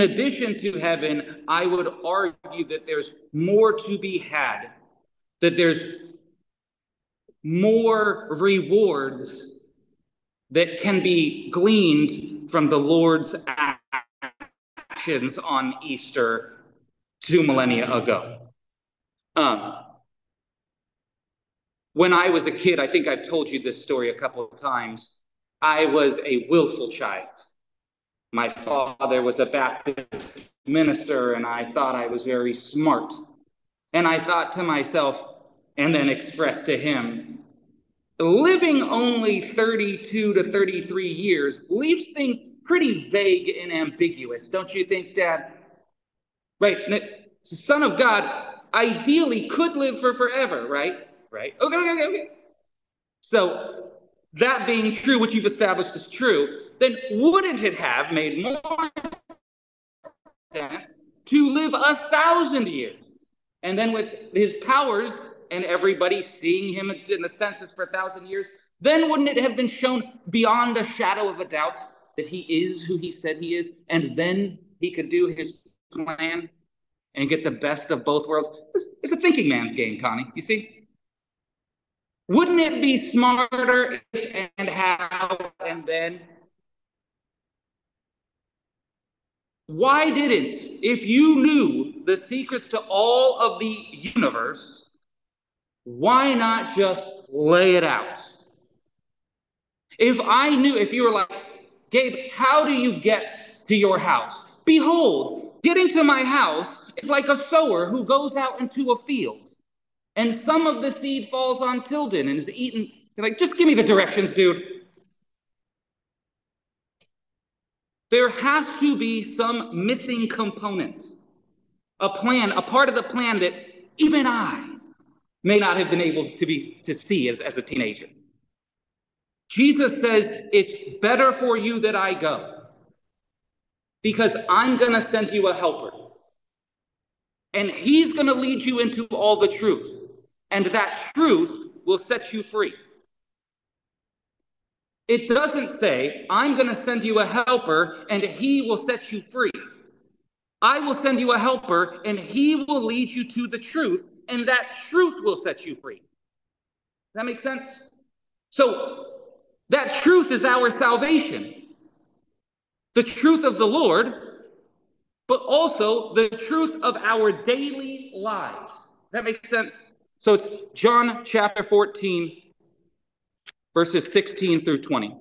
addition to heaven, I would argue that there's more to be had, that there's more rewards that can be gleaned from the Lord's actions on Easter 2 millennia ago. When I was a kid, I think I've told you this story a couple of times, I was a willful child. My father was a Baptist minister, and I thought I was very smart. And I thought to myself, and then expressed to him, living only 32 to 33 years leaves things pretty vague and ambiguous, don't you think, Dad? Right? Son of God ideally could live for forever, right? Right? Okay. So, that being true, which you've established is true, then wouldn't it have made more sense to live 1,000 years? And then with his powers and everybody seeing him in the census for 1,000 years, then wouldn't it have been shown beyond a shadow of a doubt that he is who he said he is? And then he could do his plan and get the best of both worlds. It's a thinking man's game, Connie, you see? Wouldn't it be smarter if and how and then? Why didn't, if you knew the secrets to all of the universe, why not just lay it out? If you were like, Gabe, how do you get to your house? Behold, getting to my house is like a sower who goes out into a field, and some of the seed falls on Tilden and is eaten. You're like, just give me the directions, dude. There has to be some missing component, a plan, a part of the plan that even I may not have been able to see as a teenager. Jesus says, it's better for you that I go, because I'm going to send you a helper. And he's going to lead you into all the truth. And that truth will set you free. It doesn't say, I'm going to send you a helper and he will set you free. I will send you a helper and he will lead you to the truth, and that truth will set you free. Does that make sense? So that truth is our salvation. The truth of the Lord, but also the truth of our daily lives. Does that make sense? So it's John chapter 14, verses 16 through 20.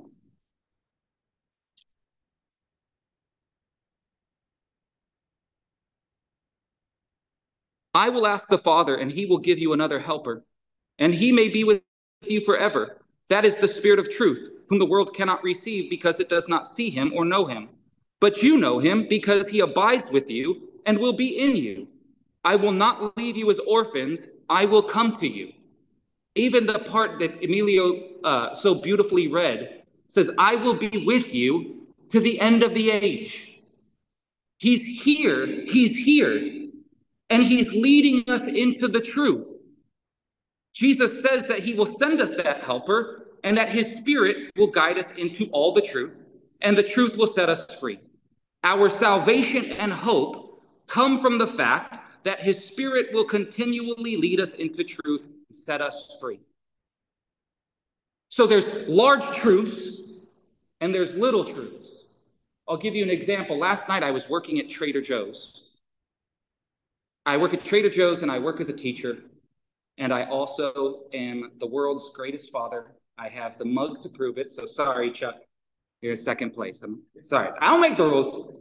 I will ask the Father, and he will give you another helper, and he may be with you forever. That is the Spirit of truth, whom the world cannot receive because it does not see him or know him. But you know him because he abides with you and will be in you. I will not leave you as orphans. I will come to you. Even the part that Emilio so beautifully read says, I will be with you to the end of the age. He's here, and he's leading us into the truth. Jesus says that he will send us that helper, and that his Spirit will guide us into all the truth, and the truth will set us free. Our salvation and hope come from the fact that his Spirit will continually lead us into truth and set us free. So there's large truths and there's little truths. I'll give you an example. Last night I was working at Trader Joe's. I work at Trader Joe's and I work as a teacher, and I also am the world's greatest father. I have the mug to prove it, so sorry, Chuck. You're in second place. I'm sorry. I don't make the rules.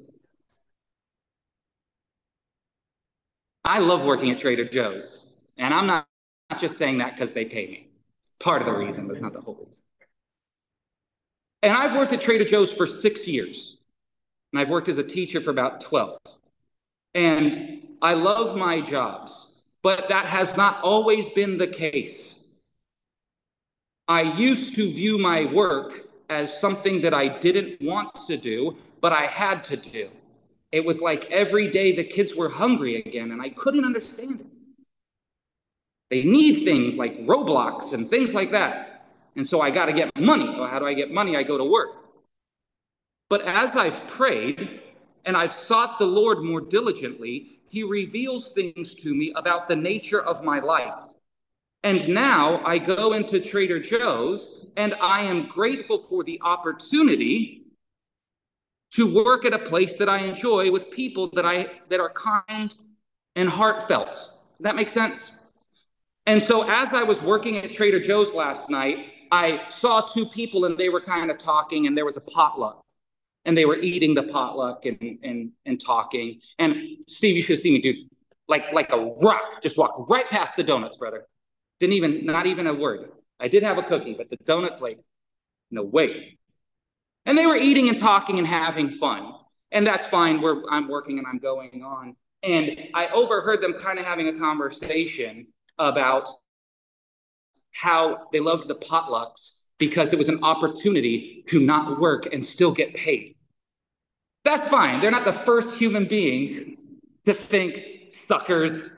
I love working at Trader Joe's, and I'm not just saying that because they pay me. It's part of the reason, but it's not the whole reason. And I've worked at Trader Joe's for 6 years, and I've worked as a teacher for about 12. And I love my jobs, but that has not always been the case. I used to view my work as something that I didn't want to do, but I had to do. It was like every day the kids were hungry again, and I couldn't understand it. They need things like Roblox and things like that. And so I got to get money. Well, how do I get money? I go to work. But as I've prayed, and I've sought the Lord more diligently, he reveals things to me about the nature of my life. And now I go into Trader Joe's, and I am grateful for the opportunity to work at a place that I enjoy with people that are kind and heartfelt. Does that make sense? And so as I was working at Trader Joe's last night, I saw two people and they were kind of talking, and there was a potluck. And they were eating the potluck and talking. And Steve, you should see me, dude. Like a rock, just walked right past the donuts, brother. Not even a word. I did have a cookie, but the donuts, like, no way. And they were eating and talking and having fun. And that's fine. I'm working and I'm going on. And I overheard them kind of having a conversation about how they loved the potlucks because it was an opportunity to not work and still get paid. That's fine. They're not the first human beings to think, suckers.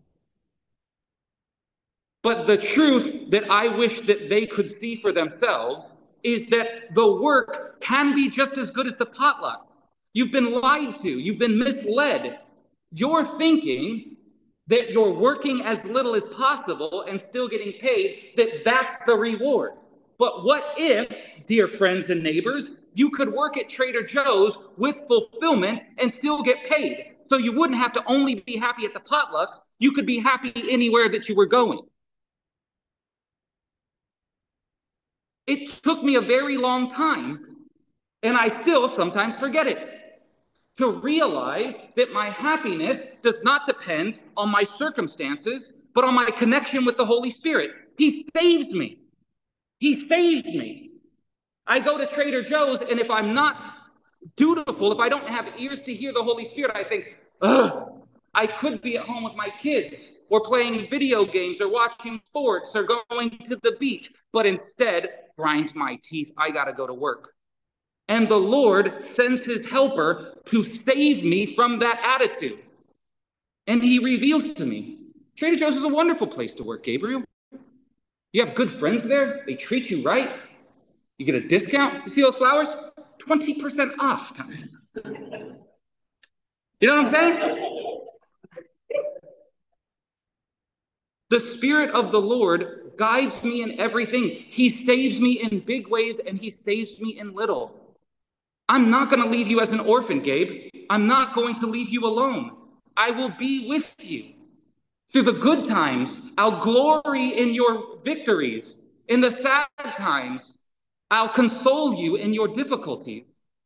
But the truth that I wish that they could see for themselves is that the work can be just as good as the potluck. You've been lied to. You've been misled. You're thinking that you're working as little as possible and still getting paid, that's the reward. But what if, dear friends and neighbors, you could work at Trader Joe's with fulfillment and still get paid? So you wouldn't have to only be happy at the potlucks. You could be happy anywhere that you were going. It took me a very long time, and I still sometimes forget it, to realize that my happiness does not depend on my circumstances, but on my connection with the Holy Spirit. He saved me. He saved me. I go to Trader Joe's, and if I'm not dutiful, if I don't have ears to hear the Holy Spirit, I think, ugh, I could be at home with my kids, or playing video games, or watching sports, or going to the beach, but instead, grind my teeth, I gotta go to work. And the Lord sends his helper to save me from that attitude. And he reveals to me, Trader Joe's is a wonderful place to work, Gabriel. You have good friends there. They treat you right. You get a discount. You see those flowers? 20% off. You know what I'm saying? The Spirit of the Lord guides me in everything. He saves me in big ways, and he saves me in little. I'm not going to leave you as an orphan, Gabe. I'm not going to leave you alone. I will be with you. Through the good times, I'll glory in your victories. In the sad times, I'll console you in your difficulties.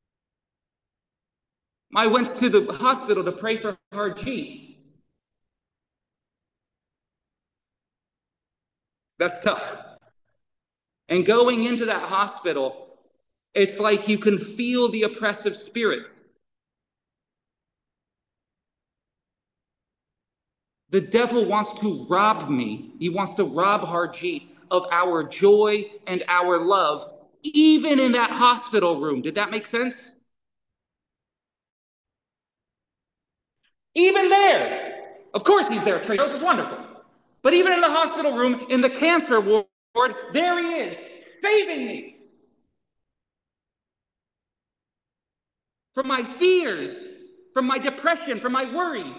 I went to the hospital to pray for Harjeet. That's tough. And going into that hospital, it's like you can feel the oppressive spirit. The devil wants to rob me. He wants to rob Harjeet of our joy and our love, even in that hospital room. Did that make sense? Even there. Of course he's there. Trader Joe's is wonderful. But even in the hospital room, in the cancer ward, there he is, saving me from my fears, from my depression, from my worry.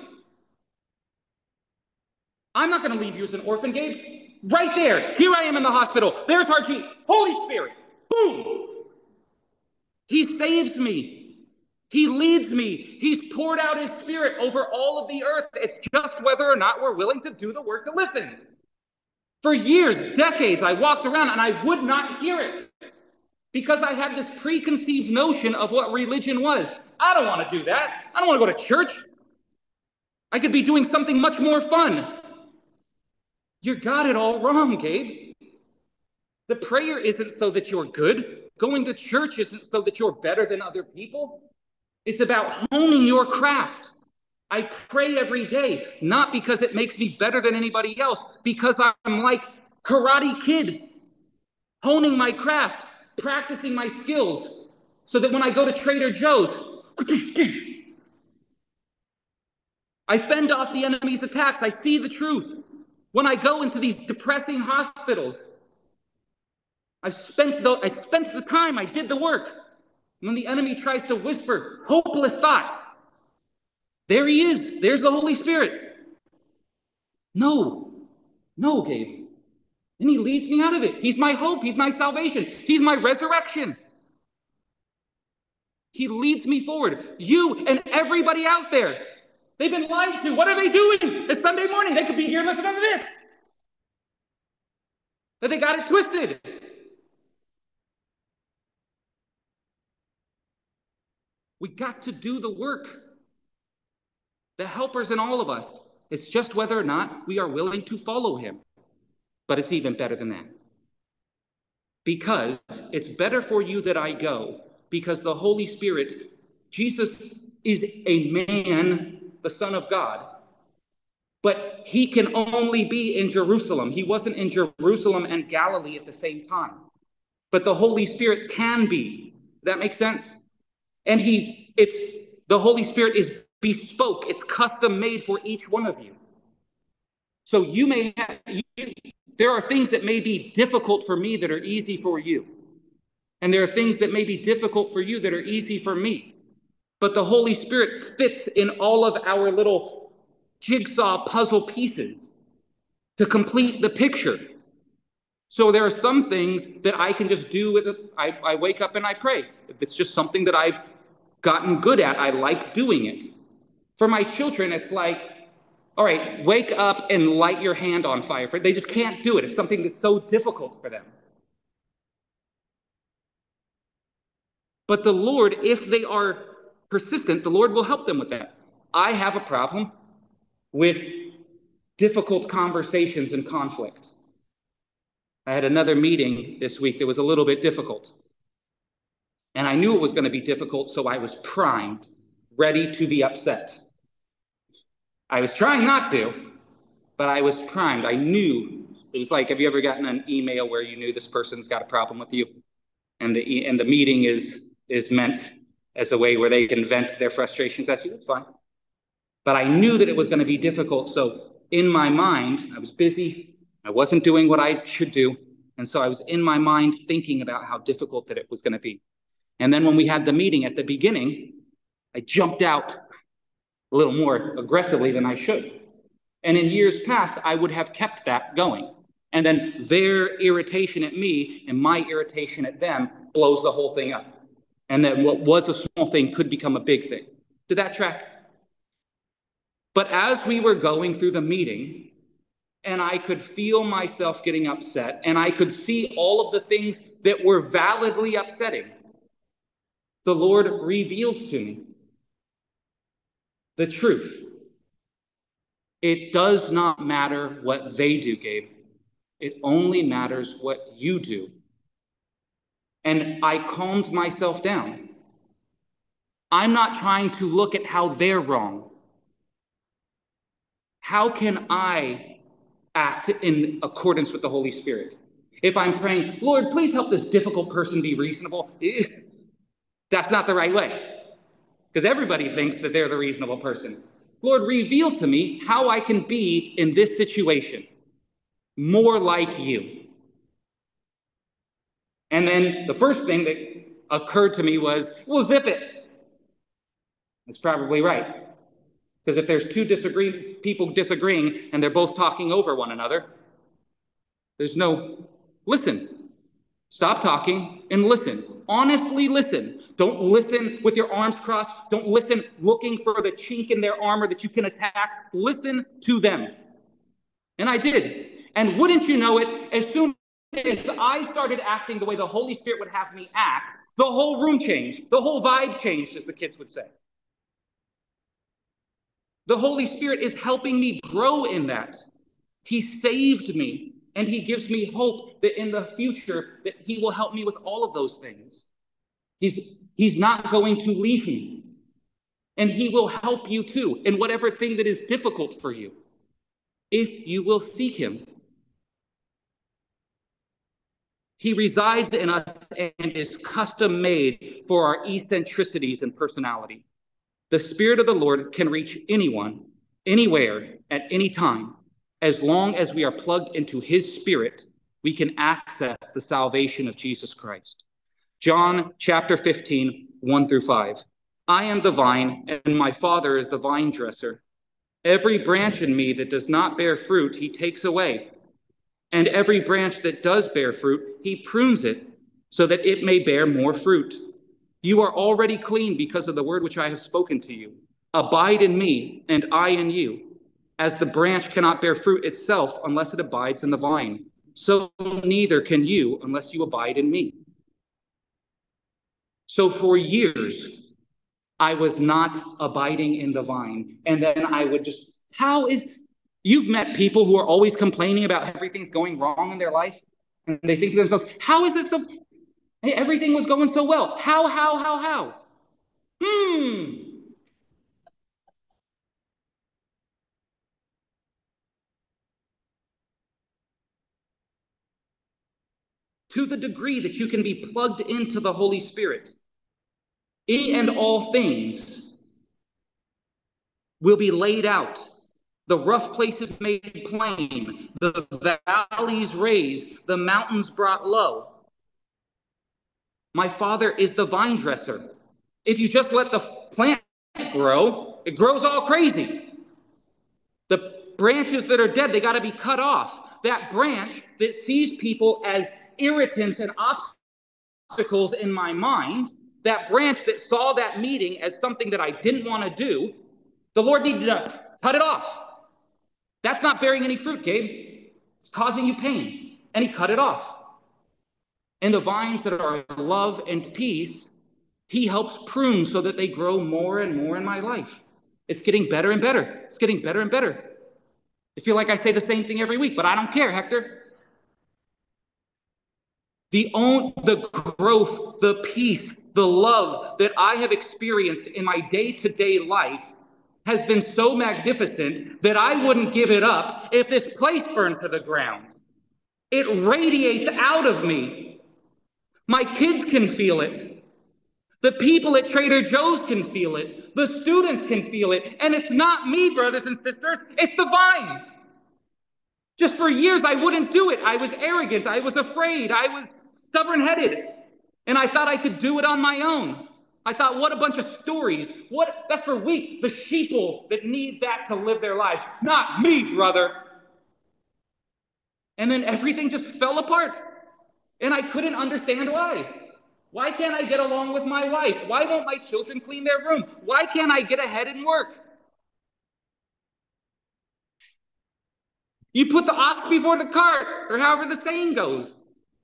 I'm not going to leave you as an orphan, Gabe. Right there. Here I am in the hospital. There's Harjeet. Holy Spirit. Boom. He saves me. He leads me. He's poured out his Spirit over all of the earth. It's just whether or not we're willing to do the work to listen. For years, decades, I walked around and I would not hear it because I had this preconceived notion of what religion was. I don't want to do that. I don't want to go to church. I could be doing something much more fun. You got it all wrong, Gabe. The prayer isn't so that you're good. Going to church isn't so that you're better than other people. It's about honing your craft. I pray every day, not because it makes me better than anybody else, because I'm like Karate Kid, honing my craft, practicing my skills, so that when I go to Trader Joe's, I fend off the enemy's attacks. I see the truth. When I go into these depressing hospitals, I spent the time, I did the work. When the enemy tries to whisper hopeless thoughts, there he is. There's the Holy Spirit. No, Gabe. And he leads me out of it. He's my hope. He's my salvation. He's my resurrection. He leads me forward. You and everybody out there, they've been lied to. What are they doing? It's Sunday morning. They could be here listening to this. But they got it twisted. We got to do the work. The helper's in all of us. It's just whether or not we are willing to follow him. But it's even better than that. Because it's better for you that I go, because the Holy Spirit, Jesus is a man, the Son of God, but he can only be in Jerusalem. He wasn't in Jerusalem and Galilee at the same time. But the Holy Spirit can be. That makes sense? And the Holy Spirit is bespoke. It's custom made for each one of you. So there are things that may be difficult for me that are easy for you. And there are things that may be difficult for you that are easy for me. But the Holy Spirit fits in all of our little jigsaw puzzle pieces to complete the picture. So there are some things that I can just do with it. I wake up and I pray. It's just something that I've gotten good at. I like doing it. For my children, it's like, all right, wake up and light your hand on fire. They just can't do it. It's something that's so difficult for them. But the Lord, if they are persistent, the Lord will help them with that. I have a problem with difficult conversations and conflict. I had another meeting this week that was a little bit difficult. And I knew it was going to be difficult, so I was primed, ready to be upset. I was trying not to, but I was primed. I knew. It was like, have you ever gotten an email where you knew this person's got a problem with you? And the meeting is meant as a way where they can vent their frustrations at you. That's fine. But I knew that it was going to be difficult. So in my mind, I was busy. I wasn't doing what I should do. And so I was in my mind thinking about how difficult that it was going to be. And then when we had the meeting at the beginning, I jumped out a little more aggressively than I should. And in years past, I would have kept that going. And then their irritation at me and my irritation at them blows the whole thing up. And then what was a small thing could become a big thing. Did that track? But as we were going through the meeting, and I could feel myself getting upset, and I could see all of the things that were validly upsetting, the Lord revealed to me the truth. It does not matter what they do, Gabe. It only matters what you do. And I calmed myself down. I'm not trying to look at how they're wrong. How can I act in accordance with the Holy Spirit? If I'm praying, Lord, please help this difficult person be reasonable, that's not the right way. Because everybody thinks that they're the reasonable person. Lord, reveal to me how I can be in this situation more like you. And then the first thing that occurred to me was, well, zip it. That's probably right. Because if there's two people disagreeing and they're both talking over one another, there's no listen. Stop talking and listen. Honestly listen. Don't listen with your arms crossed. Don't listen looking for the chink in their armor that you can attack. Listen to them. And I did. And wouldn't you know it, as soon as I started acting the way the Holy Spirit would have me act, the whole room changed. The whole vibe changed, as the kids would say. The Holy Spirit is helping me grow in that. He saved me, and he gives me hope that in the future that he will help me with all of those things. He's not going to leave me. And he will help you too in whatever thing that is difficult for you, if you will seek him. He resides in us and is custom made for our eccentricities and personality. The Spirit of the Lord can reach anyone, anywhere, at any time. As long as we are plugged into his Spirit, we can access the salvation of Jesus Christ. John chapter 15, 1 through 5. I am the vine, and my Father is the vine dresser. Every branch in me that does not bear fruit, he takes away. And every branch that does bear fruit, he prunes it, so that it may bear more fruit. You are already clean because of the word which I have spoken to you. Abide in me, and I in you. As the branch cannot bear fruit itself unless it abides in the vine, so neither can you unless you abide in me. So for years, I was not abiding in the vine. And then I would just, you've met people who are always complaining about everything's going wrong in their life. And they think to themselves, how is this so, hey, everything was going so well. How? To the degree that you can be plugged into the Holy Spirit, any and all things will be laid out. The rough places made plain, the valleys raised, the mountains brought low. My Father is the vine dresser. If you just let the plant grow, it grows all crazy. The branches that are dead, they got to be cut off. That branch that sees people as irritants and obstacles in my mind, that branch that saw that meeting as something that I didn't want to do, the Lord needed to cut it off. That's not bearing any fruit, Gabe. It's causing you pain. And he cut it off. And the vines that are love and peace, he helps prune so that they grow more and more in my life. It's getting better and better. It's getting better and better. I feel like I say the same thing every week, but I don't care, Hector. The growth, the peace, the love that I have experienced in my day-to-day life has been so magnificent that I wouldn't give it up if this place burned to the ground. It radiates out of me. My kids can feel it. The people at Trader Joe's can feel it. The students can feel it. And it's not me, brothers and sisters. It's the vine. Just for years, I wouldn't do it. I was arrogant. I was afraid. I was stubborn-headed. And I thought I could do it on my own. I thought, what a bunch of stories. That's for weak, the sheeple that need that to live their lives. Not me, brother. And then everything just fell apart. And I couldn't understand why. Why can't I get along with my wife? Why won't my children clean their room? Why can't I get ahead in work? You put the ox before the cart, or however the saying goes.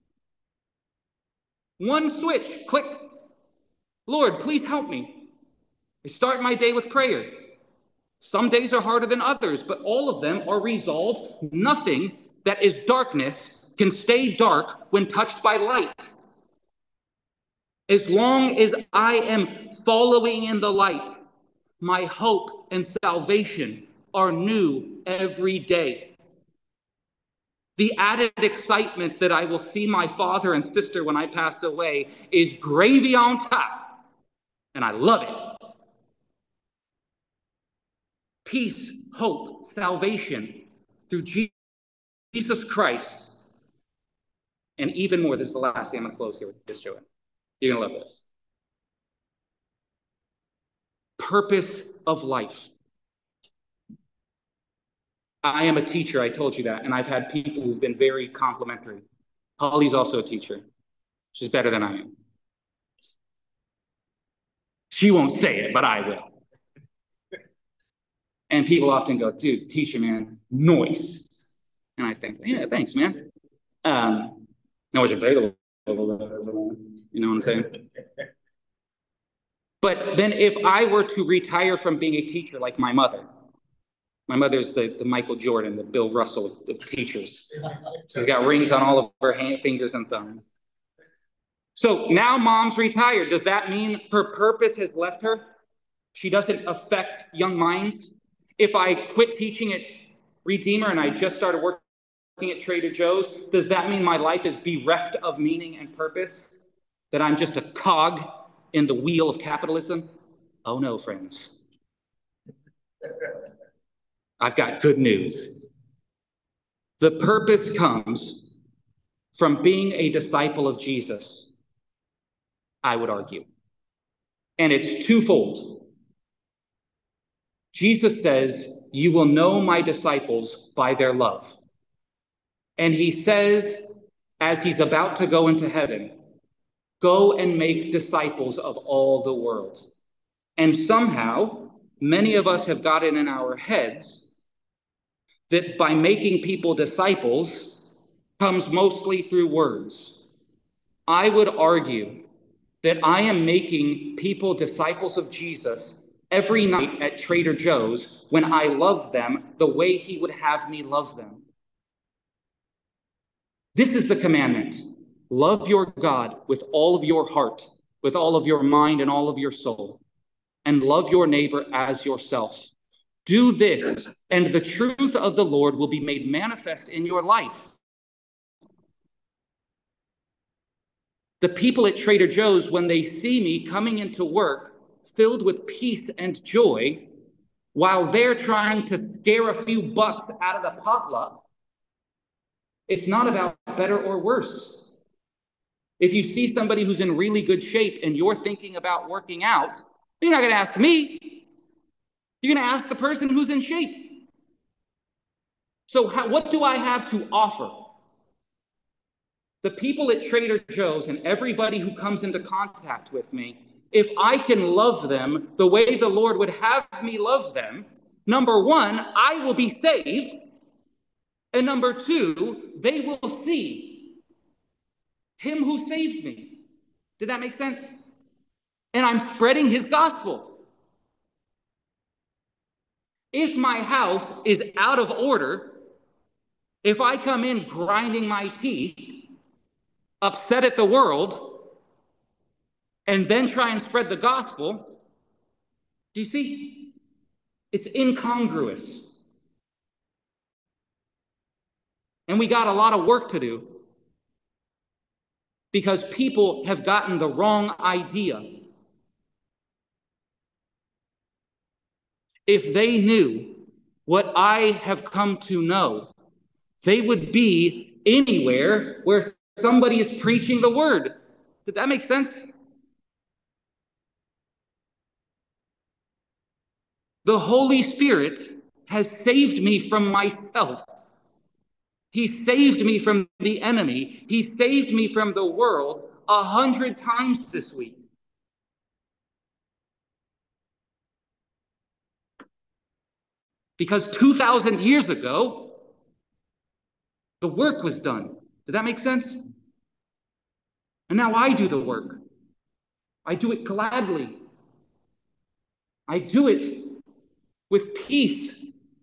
One switch, click. Lord, please help me. I start my day with prayer. Some days are harder than others, but all of them are resolved. Nothing that is darkness can stay dark when touched by light. As long as I am following in the light, my hope and salvation are new every day. The added excitement that I will see my father and sister when I pass away is gravy on top, and I love it. Peace, hope, salvation through Jesus Christ, and even more. This is the last thing I'm going to close here with this, Joey. You're going to love this. Purpose of life. I am a teacher, I told you that, and I've had people who've been very complimentary. Holly's also a teacher. She's better than I am. She won't say it, but I will. And people often go, dude, teacher, man, noise. And I think, yeah, thanks, man. I wish I played a little, you know what I'm saying? But then if I were to retire from being a teacher like my mother's the Michael Jordan, the Bill Russell of teachers. She's got rings on all of her fingers and thumbs. So now mom's retired. Does that mean her purpose has left her? She doesn't affect young minds? If I quit teaching at Redeemer and I just started working at Trader Joe's, does that mean my life is bereft of meaning and purpose? That I'm just a cog in the wheel of capitalism? Oh no, friends. I've got good news. The purpose comes from being a disciple of Jesus, I would argue. and it's twofold. Jesus says, "You will know my disciples by their love." And he says, as he's about to go into heaven, "Go and make disciples of all the world." And somehow, many of us have got it in our heads that by making people disciples comes mostly through words. I would argue that I am making people disciples of Jesus every night at Trader Joe's when I love them the way he would have me love them. This is the commandment. Love your God with all of your heart, with all of your mind and all of your soul, and love your neighbor as yourself. Do this, and the truth of the Lord will be made manifest in your life. The people at Trader Joe's, when they see me coming into work filled with peace and joy, while they're trying to scare a few bucks out of the potluck, it's not about better or worse. If you see somebody who's in really good shape and you're thinking about working out, you're not going to ask me. You're going to ask the person who's in shape. So what do I have to offer? The people at Trader Joe's and everybody who comes into contact with me, if I can love them the way the Lord would have me love them, number one, I will be saved. And number two, they will see him who saved me. Did that make sense? And I'm spreading his gospel. If my house is out of order, if I come in grinding my teeth, upset at the world, and then try and spread the gospel, do you see? It's incongruous. And we got a lot of work to do because people have gotten the wrong idea. If they knew what I have come to know, they would be anywhere where somebody is preaching the word. Did that make sense? The Holy Spirit has saved me from myself. He saved me from the enemy. He saved me from the world 100 times this week. Because 2,000 years ago, the work was done. Did that make sense? And now I do the work. I do it gladly. I do it with peace.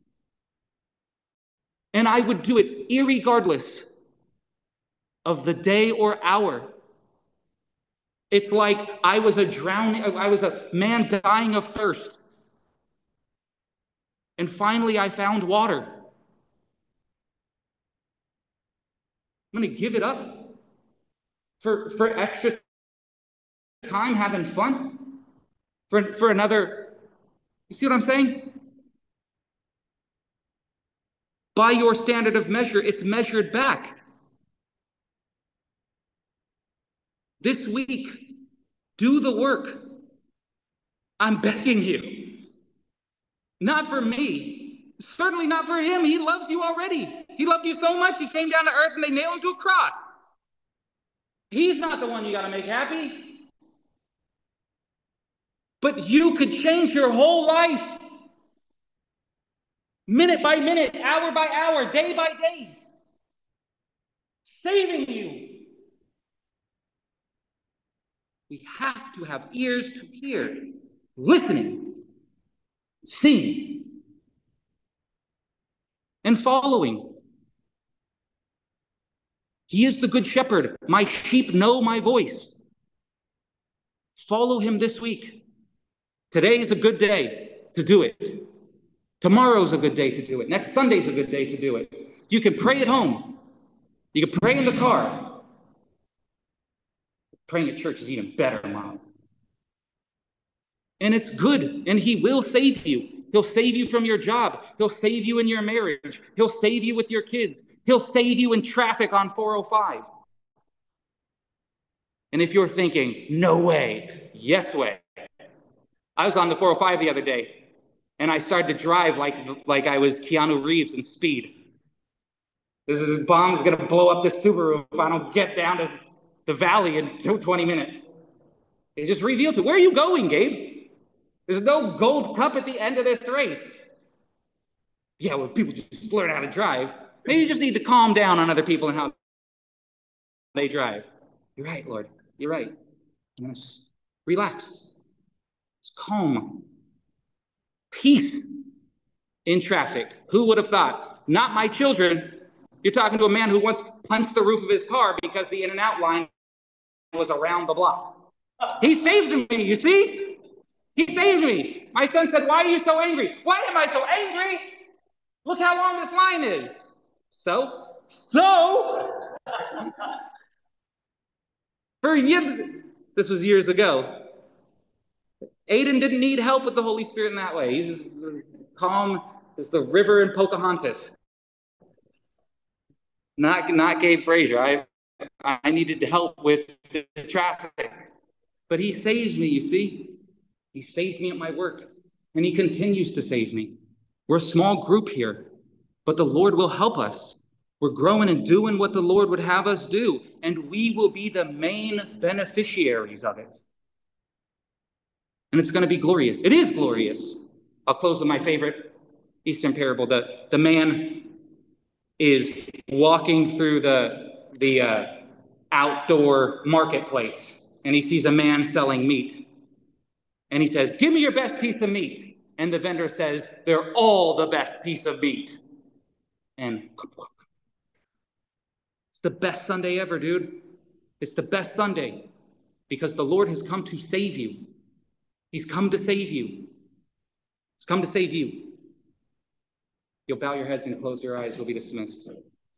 And I would do it irregardless of the day or hour. It's like I was a man dying of thirst. And finally I found water. I'm going to give it up for extra time having fun? For another, you see what I'm saying? By your standard of measure, it's measured back. This week, do the work. I'm begging you. Not for me. Certainly not for him. He loves you already. He loved you so much, he came down to earth and they nailed him to a cross. He's not the one you got to make happy. But you could change your whole life. Minute by minute, hour by hour, day by day. Saving you. We have to have ears to hear, listening, seeing, and following. He is the good shepherd. My sheep know my voice. Follow him this week. Today is a good day to do it. Tomorrow's a good day to do it. Next Sunday's a good day to do it. You can pray at home. You can pray in the car. Praying at church is even better, Mom. And it's good, and he will save you. He'll save you from your job. He'll save you in your marriage. He'll save you with your kids. He'll save you in traffic on 405. And if you're thinking, no way, yes way, I was on the 405 the other day, and I started to drive like I was Keanu Reeves in Speed. This bomb's going to blow up this Subaru if I don't get down to the valley in 20 minutes. It just revealed to, where are you going, Gabe? There's no gold cup at the end of this race. Yeah, well, people just learn how to drive. Maybe you just need to calm down on other people and how they drive. You're right, Lord. You're right. Just relax. Just calm. Peace in traffic. Who would have thought? Not my children. You're talking to a man who once punched the roof of his car because the In-N-Out line was around the block. He saved me, you see? He saved me. My son said, why are you so angry? Why am I so angry? Look how long this line is. So, for years, this was years ago. Aiden didn't need help with the Holy Spirit in that way. He's just calm as the river in Pocahontas. Not Gabe Frazier. I needed help with the traffic. But he saves me, you see? He saved me at my work, and he continues to save me. We're a small group here, but the Lord will help us. We're growing and doing what the Lord would have us do, and we will be the main beneficiaries of it. And it's going to be glorious. It is glorious. I'll close with my favorite Eastern parable. The man is walking through the outdoor marketplace, and he sees a man selling meat. And he says, give me your best piece of meat. And the vendor says, they're all the best piece of meat. And it's the best Sunday ever, dude. It's the best Sunday because the Lord has come to save you. He's come to save you. He's come to save you. You'll bow your heads and close your eyes. We'll be dismissed.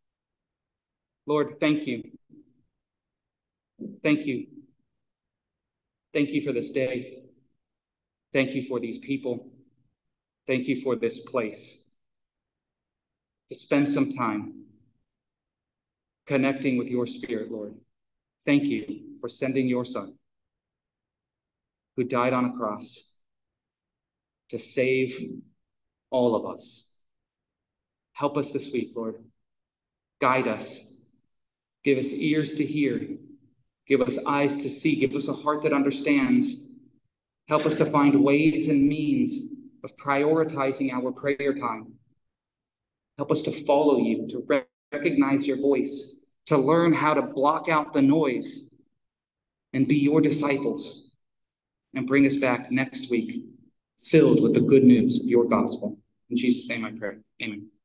Lord, thank you. Thank you. Thank you for this day. Thank you for these people. Thank you for this place. To spend some time connecting with your Spirit, Lord. Thank you for sending your Son, who died on a cross to save all of us. Help us this week, Lord. Guide us. Give us ears to hear. Give us eyes to see. Give us a heart that understands. Help us to find ways and means of prioritizing our prayer time. Help us to follow you, to recognize your voice, to learn how to block out the noise and be your disciples, and bring us back next week filled with the good news of your gospel. In Jesus' name I pray. Amen.